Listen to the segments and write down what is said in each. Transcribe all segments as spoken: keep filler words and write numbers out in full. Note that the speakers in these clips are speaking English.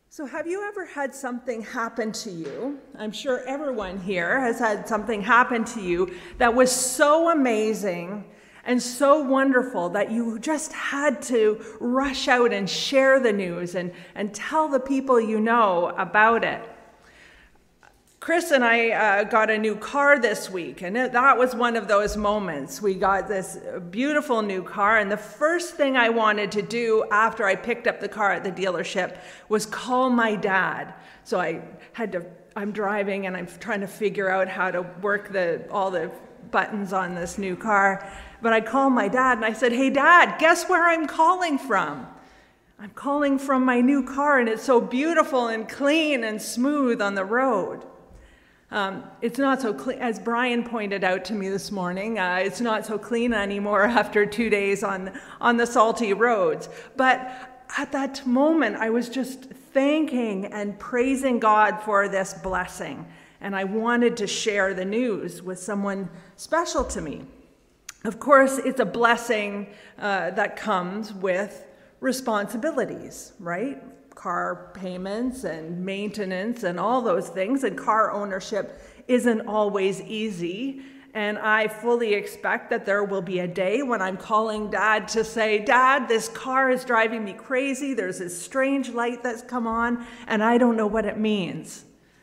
So have you ever had something happen to you? I'm sure everyone here has had something happen to you that was so amazing and so wonderful that you just had to rush out and share the news and, and tell the people you know about it. Chris and I uh, got a new car this week, and it, that was one of those moments. We got this beautiful new car, and the first thing I wanted to do after I picked up the car at the dealership was call my dad. So I had to, I'm driving and I'm trying to figure out how to work the all the buttons on this new car. But I called my dad and I said, "Hey Dad, guess where I'm calling from? I'm calling from my new car, and it's so beautiful and clean and smooth on the road." Um, it's not so clean, as Brian pointed out to me this morning, uh, it's not so clean anymore after two days on, on the salty roads. But at that moment, I was just thanking and praising God for this blessing. And I wanted to share the news with someone special to me. Of course, it's a blessing uh, that comes with responsibilities, right? Car payments and maintenance and all those things, and car ownership isn't always easy. And I fully expect that there will be a day when I'm calling Dad to say, "Dad, this car is driving me crazy. There's this strange light that's come on, and I don't know what it means."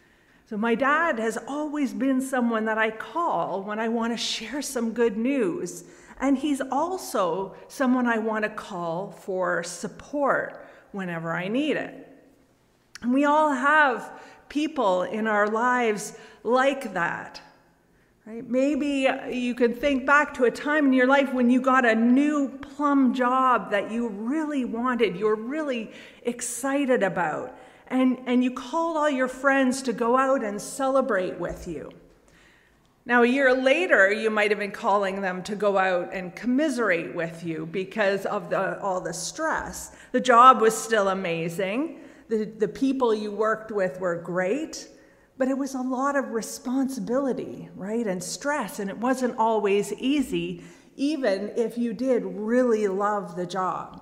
So my dad has always been someone that I call when I want to share some good news. And he's also someone I want to call for support whenever I need it. And we all have people in our lives like that, right? Maybe you can think back to a time in your life when you got a new plum job that you really wanted, you were really excited about, and, and you called all your friends to go out and celebrate with you. Now, a year later, you might have been calling them to go out and commiserate with you because of the, all the stress. The job was still amazing. The, the people you worked with were great, but it was a lot of responsibility, right, and stress, and it wasn't always easy, even if you did really love the job.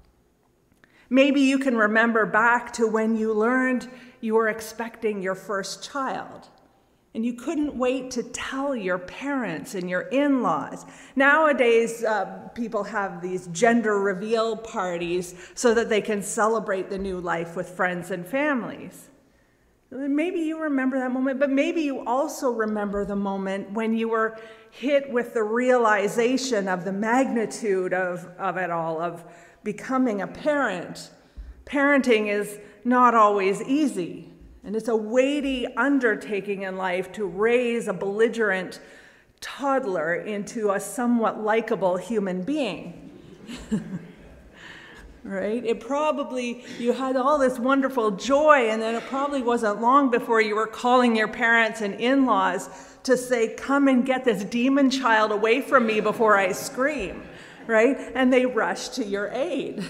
Maybe you can remember back to when you learned you were expecting your first child. And you couldn't wait to tell your parents and your in-laws. Nowadays, uh, people have these gender reveal parties so that they can celebrate the new life with friends and families. Maybe you remember that moment, but maybe you also remember the moment when you were hit with the realization of the magnitude of, of it all, of becoming a parent. Parenting is not always easy. And it's a weighty undertaking in life to raise a belligerent toddler into a somewhat likable human being. Right? It probably, you had all this wonderful joy, and then it probably wasn't long before you were calling your parents and in-laws to say, "Come and get this demon child away from me before I scream." Right? And they rushed to your aid.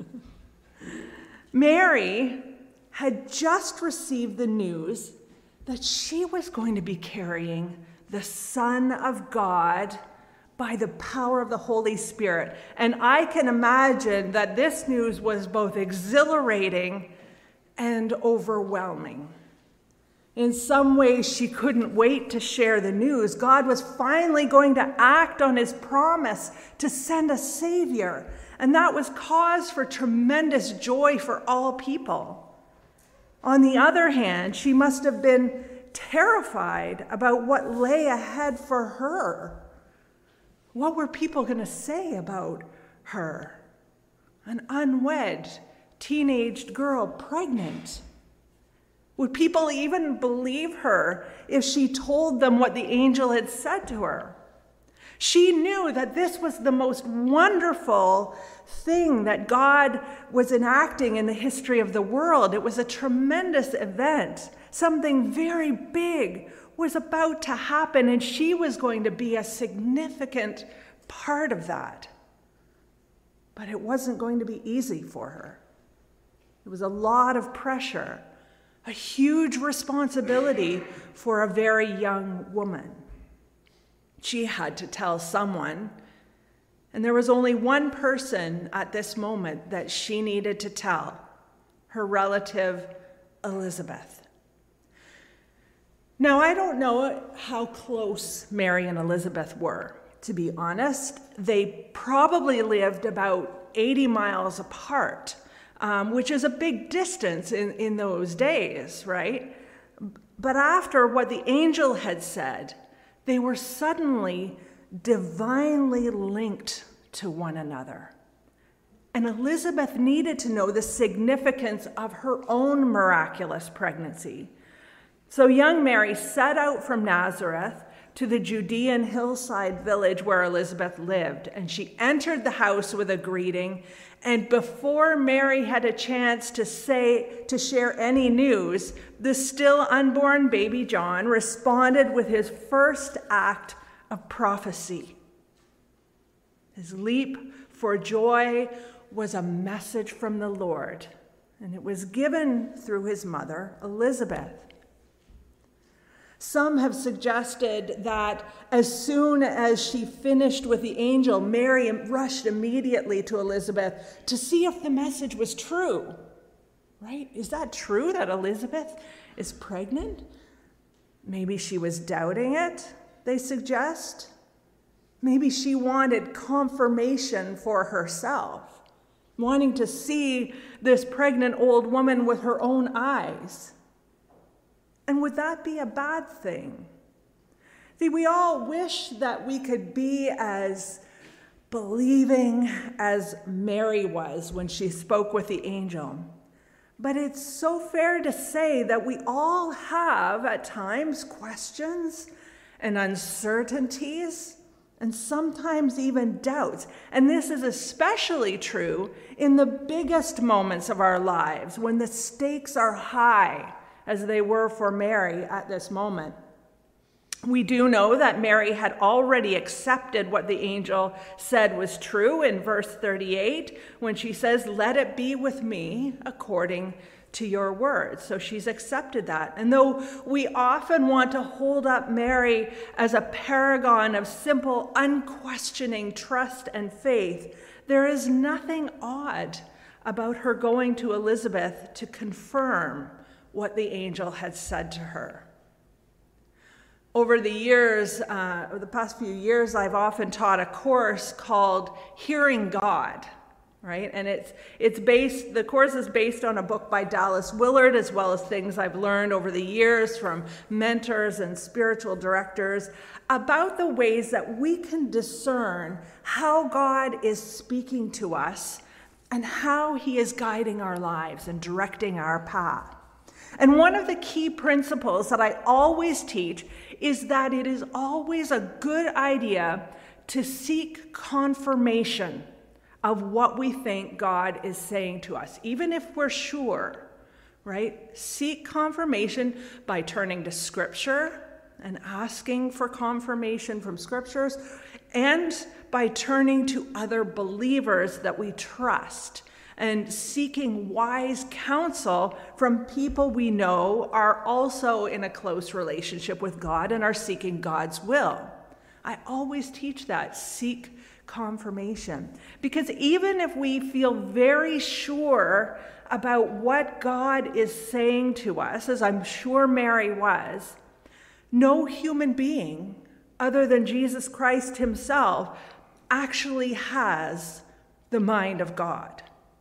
Mary had just received the news that she was going to be carrying the Son of God by the power of the Holy Spirit. And I can imagine that this news was both exhilarating and overwhelming. In some ways, she couldn't wait to share the news. God was finally going to act on his promise to send a Savior. And that was cause for tremendous joy for all people. On the other hand, she must have been terrified about what lay ahead for her. What were people going to say about her? An unwed, teenaged girl pregnant. Would people even believe her if she told them what the angel had said to her? She knew that this was the most wonderful thing that God was enacting in the history of the world. It was a tremendous event. Something very big was about to happen, and she was going to be a significant part of that. But it wasn't going to be easy for her. It was a lot of pressure, a huge responsibility for a very young woman. She had to tell someone, and there was only one person at this moment that she needed to tell, her relative Elizabeth. Now, I don't know how close Mary and Elizabeth were. To be honest, they probably lived about eighty miles apart, um, which is a big distance in, in those days, right? But after what the angel had said, they were suddenly divinely linked to one another. And Elizabeth needed to know the significance of her own miraculous pregnancy. So young Mary set out from Nazareth to the Judean hillside village where Elizabeth lived, and she entered the house with a greeting. And before Mary had a chance to say, to share any news, the still unborn baby John responded with his first act of prophecy. His leap for joy was a message from the Lord, and it was given through his mother, Elizabeth. Some have suggested that as soon as she finished with the angel, Mary rushed immediately to Elizabeth to see if the message was true. Right? Is that true that Elizabeth is pregnant? Maybe she was doubting it, they suggest. Maybe she wanted confirmation for herself, wanting to see this pregnant old woman with her own eyes. And would that be a bad thing? See, we all wish that we could be as believing as Mary was when she spoke with the angel. But it's so fair to say that we all have, at times, questions and uncertainties, and sometimes even doubts. And this is especially true in the biggest moments of our lives, when the stakes are high, as they were for Mary at this moment. We do know that Mary had already accepted what the angel said was true in verse thirty-eight, when she says, "Let it be with me according to your word." So she's accepted that. And though we often want to hold up Mary as a paragon of simple, unquestioning trust and faith, there is nothing odd about her going to Elizabeth to confirm what the angel had said to her. Over the years, uh, over the past few years, I've often taught a course called Hearing God, right? And it's it's based, the course is based on a book by Dallas Willard, as well as things I've learned over the years from mentors and spiritual directors about the ways that we can discern how God is speaking to us and how he is guiding our lives and directing our path. And one of the key principles that I always teach is that it is always a good idea to seek confirmation of what we think God is saying to us, even if we're sure, right? Seek confirmation by turning to Scripture and asking for confirmation from Scriptures, and by turning to other believers that we trust, and seeking wise counsel from people we know are also in a close relationship with God and are seeking God's will. I always teach that, seek confirmation. Because even if we feel very sure about what God is saying to us, as I'm sure Mary was, no human being other than Jesus Christ himself actually has the mind of God.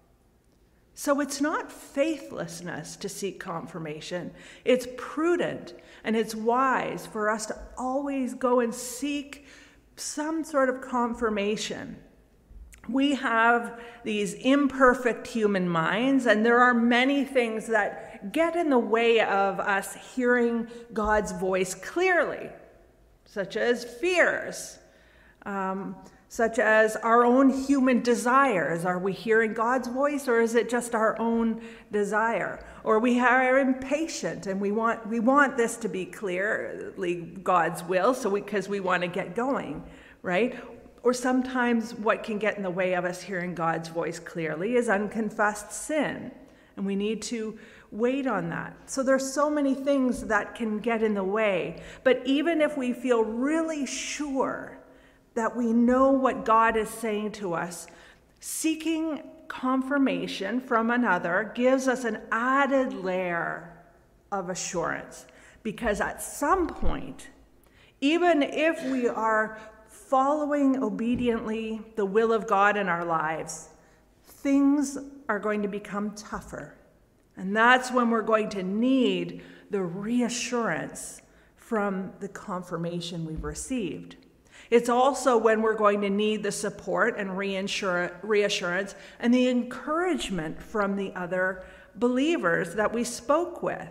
So it's not faithlessness to seek confirmation. It's prudent and it's wise for us to always go and seek some sort of confirmation. We have these imperfect human minds, and there are many things that get in the way of us hearing God's voice clearly, such as fears, um, such as our own human desires. Are we hearing God's voice, or is it just our own desire? Or we are impatient and we want we want this to be clearly God's will, so because we, we want to get going, right? Or sometimes what can get in the way of us hearing God's voice clearly is unconfessed sin, and we need to wait on that. So there's so many things that can get in the way. But even if we feel really sure that we know what God is saying to us, seeking confirmation from another gives us an added layer of assurance, because at some point, even if we are following obediently the will of God in our lives, things are going to become tougher. And that's when we're going to need the reassurance from the confirmation we've received. It's also when we're going to need the support and reassurance and the encouragement from the other believers that we spoke with.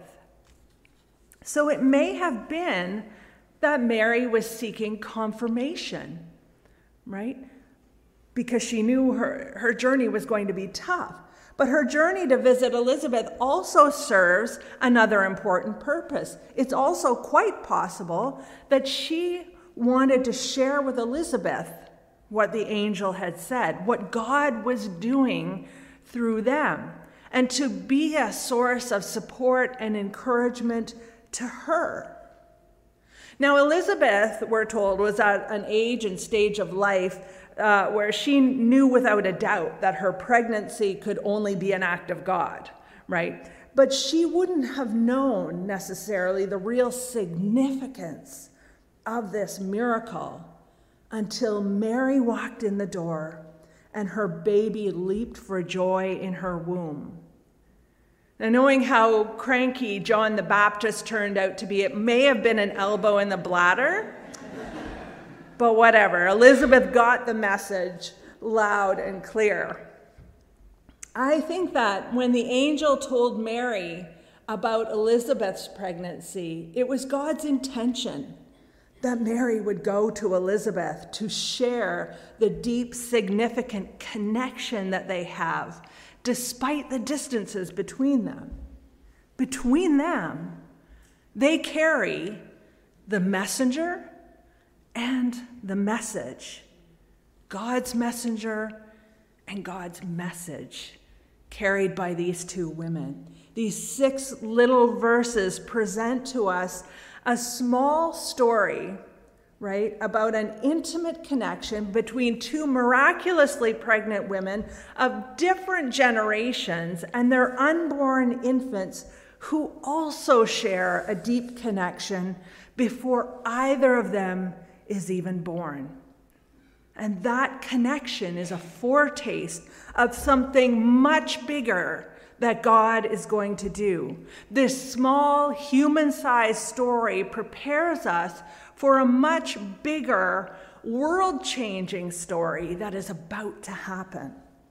So it may have been that Mary was seeking confirmation, right? Because she knew her, her journey was going to be tough. But her journey to visit Elizabeth also serves another important purpose. It's also quite possible that she wanted to share with Elizabeth what the angel had said, what God was doing through them, and to be a source of support and encouragement to her. Now, Elizabeth, we're told, was at an age and stage of life uh, where she knew without a doubt that her pregnancy could only be an act of God, right? But she wouldn't have known necessarily the real significance of this miracle until Mary walked in the door and her baby leaped for joy in her womb. Now, knowing how cranky John the Baptist turned out to be, it may have been an elbow in the bladder, but whatever. Elizabeth got the message loud and clear. I think that when the angel told Mary about Elizabeth's pregnancy, it was God's intention that Mary would go to Elizabeth to share the deep, significant connection that they have, despite the distances between them. Between them, they carry the messenger and the message. God's messenger and God's message carried by these two women. These six little verses present to us a small story, right, about an intimate connection between two miraculously pregnant women of different generations and their unborn infants who also share a deep connection before either of them is even born. And that connection is a foretaste of something much bigger that God is going to do. This small human-sized story prepares us for a much bigger, world-changing story that is about to happen.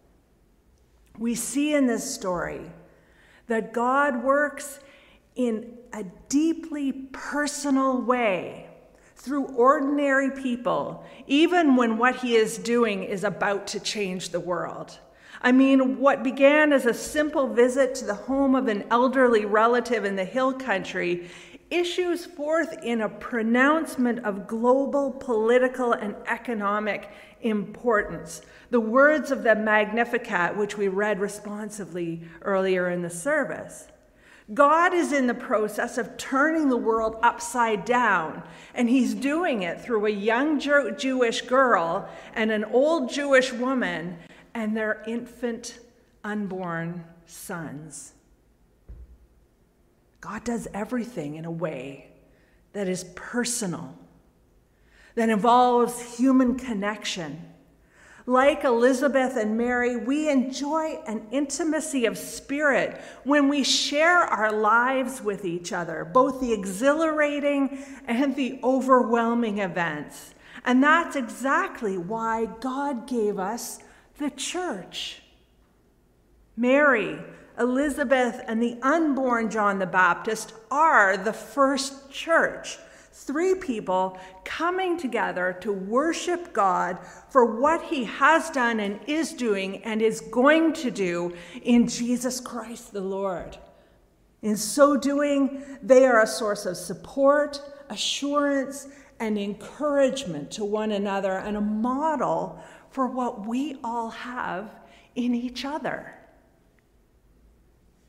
We see in this story that God works in a deeply personal way through ordinary people, even when what he is doing is about to change the world. I mean, what began as a simple visit to the home of an elderly relative in the hill country issues forth in a pronouncement of global political and economic importance. The words of the Magnificat, which we read responsively earlier in the service. God is in the process of turning the world upside down, and he's doing it through a young Jew- Jewish girl and an old Jewish woman and their infant unborn sons. God does everything in a way that is personal, that involves human connection. Like Elizabeth and Mary, we enjoy an intimacy of spirit when we share our lives with each other, both the exhilarating and the overwhelming events. And that's exactly why God gave us the church. Mary, Elizabeth, and the unborn John the Baptist are the first church. Three people coming together to worship God for what he has done and is doing and is going to do in Jesus Christ the Lord. In so doing, they are a source of support, assurance, and encouragement to one another and a model for what we all have in each other. It's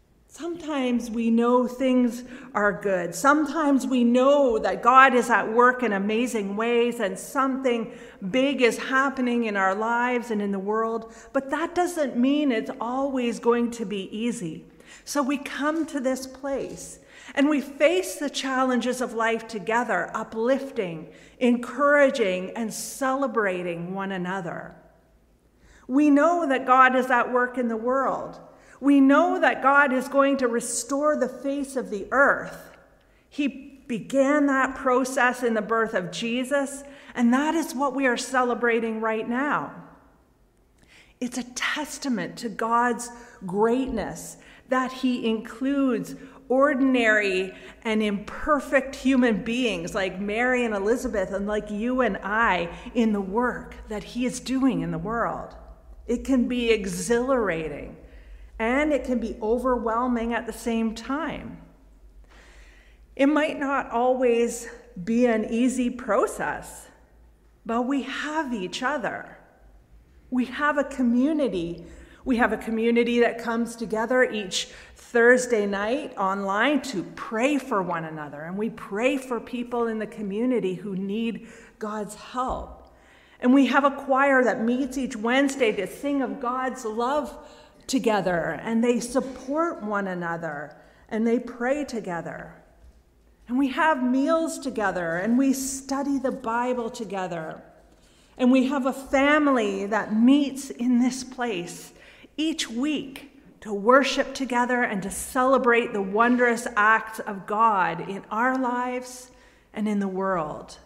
Sometimes we know things are good. Sometimes we know that God is at work in amazing ways and something big is happening in our lives and in the world. But that doesn't mean it's always going to be easy. So we come to this place and we face the challenges of life together, uplifting, encouraging, and celebrating one another. We know that God is at work in the world. We know that God is going to restore the face of the earth. He began that process in the birth of Jesus, and that is what we are celebrating right now. It's a testament to God's greatness that he includes ordinary and imperfect human beings like Mary and Elizabeth and like you and I in the work that he is doing in the world. It can be exhilarating. And it can be overwhelming at the same time. It might not always be an easy process, but we have each other. We have a community. We have a community that comes together each Thursday night online to pray for one another. And we pray for people in the community who need God's help. And we have a choir that meets each Wednesday to sing of God's love together, and they support one another, and they pray together. And we have meals together, and we study the Bible together. And we have a family that meets in this place each week to worship together and to celebrate the wondrous acts of God in our lives and in the world.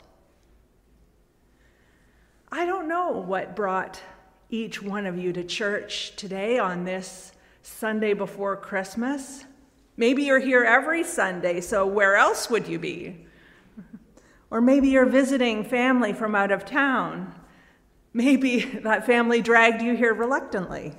I don't know what brought each one of you to church today on this Sunday before Christmas. Maybe you're here every Sunday, so where else would you be? Or maybe you're visiting family from out of town. Maybe that family dragged you here reluctantly.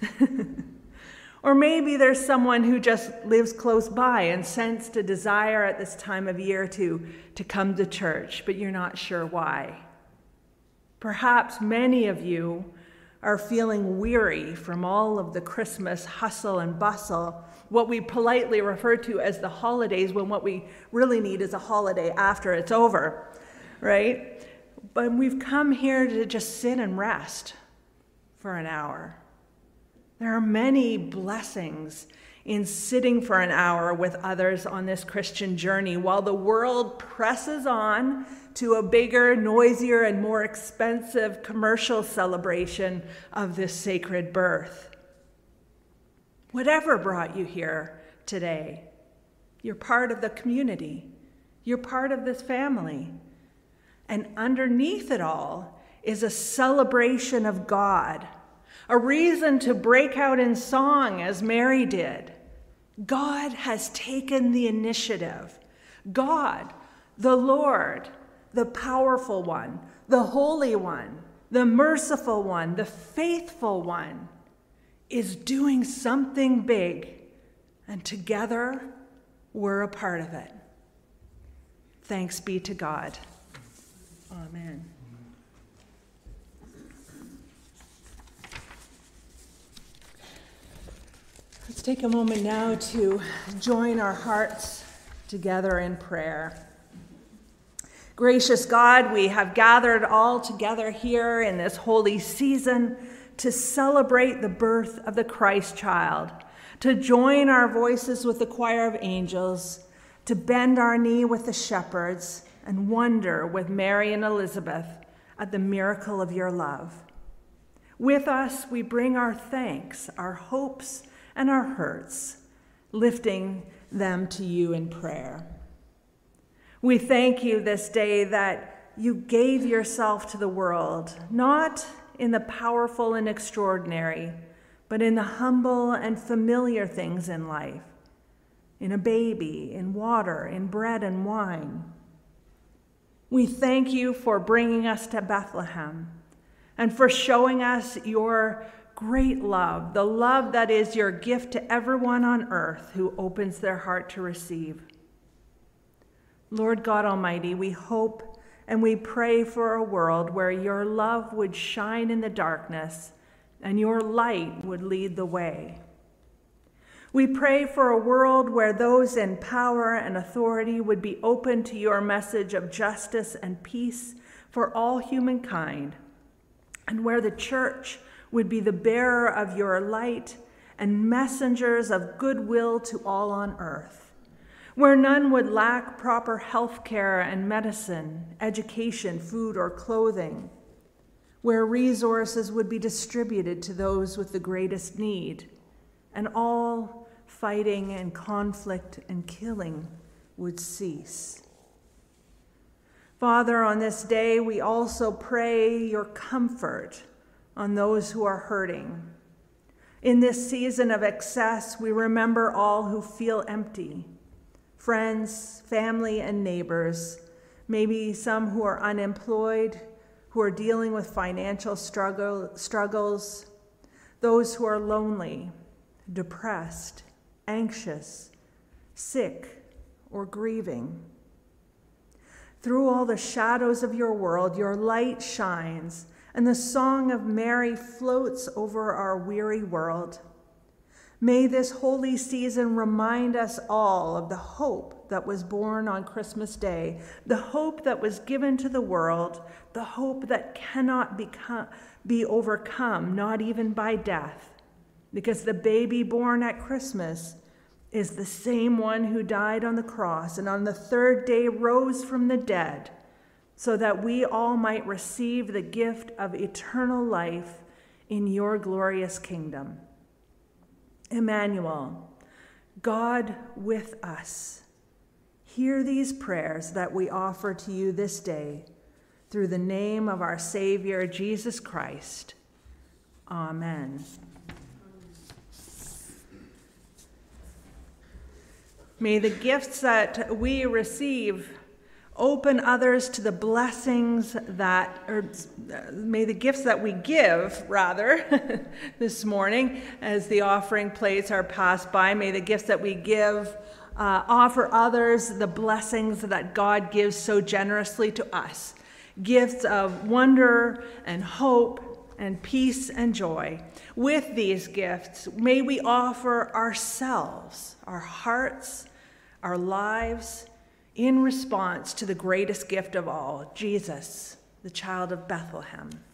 Or maybe there's someone who just lives close by and sensed a desire at this time of year to, to come to church, but you're not sure why. Perhaps many of you are feeling weary from all of the Christmas hustle and bustle, what we politely refer to as the holidays, when what we really need is a holiday after it's over, right? But we've come here to just sit and rest for an hour. There are many blessings in sitting for an hour with others on this Christian journey while the world presses on to a bigger, noisier, and more expensive commercial celebration of this sacred birth. Whatever brought you here today, you're part of the community. You're part of this family. And underneath it all is a celebration of God, a reason to break out in song as Mary did. God has taken the initiative. God, the Lord, the powerful one, the holy one, the merciful one, the faithful one, is doing something big, and together we're a part of it. Thanks be to God. Amen. Let's take a moment now to join our hearts together in prayer. Gracious God, we have gathered all together here in this holy season to celebrate the birth of the Christ child, to join our voices with the choir of angels, to bend our knee with the shepherds, and wonder with Mary and Elizabeth at the miracle of your love. With us, we bring our thanks, our hopes, and our hurts, lifting them to you in prayer. We thank you this day that you gave yourself to the world, not in the powerful and extraordinary, but in the humble and familiar things in life, in a baby, in water, in bread and wine. We thank you for bringing us to Bethlehem and for showing us your great love, the love that is your gift to everyone on earth who opens their heart to receive. Lord God Almighty, we hope and we pray for a world where your love would shine in the darkness and your light would lead the way. We pray for a world where those in power and authority would be open to your message of justice and peace for all humankind, and where the church would be the bearer of your light and messengers of goodwill to all on earth, where none would lack proper health care and medicine, education, food, or clothing, where resources would be distributed to those with the greatest need, and all fighting and conflict and killing would cease. Father, on this day, we also pray your comfort on those who are hurting. In this season of excess, we remember all who feel empty, friends, family, and neighbors, maybe some who are unemployed, who are dealing with financial struggle, struggles, those who are lonely, depressed, anxious, sick, or grieving. Through all the shadows of your world, your light shines, and the song of Mary floats over our weary world. May this holy season remind us all of the hope that was born on Christmas Day, the hope that was given to the world, the hope that cannot become, be overcome, not even by death, because the baby born at Christmas is the same one who died on the cross and on the third day rose from the dead, so that we all might receive the gift of eternal life in your glorious kingdom. Emmanuel, God with us, hear these prayers that we offer to you this day, through the name of our Savior, Jesus Christ. Amen. May the gifts that we receive open others to the blessings that, or may the gifts that we give, rather, this morning, as the offering plates are passed by, may the gifts that we give uh, offer others the blessings that God gives so generously to us. Gifts of wonder and hope and peace and joy. With these gifts, may we offer ourselves, our hearts, our lives, in response to the greatest gift of all, Jesus, the child of Bethlehem.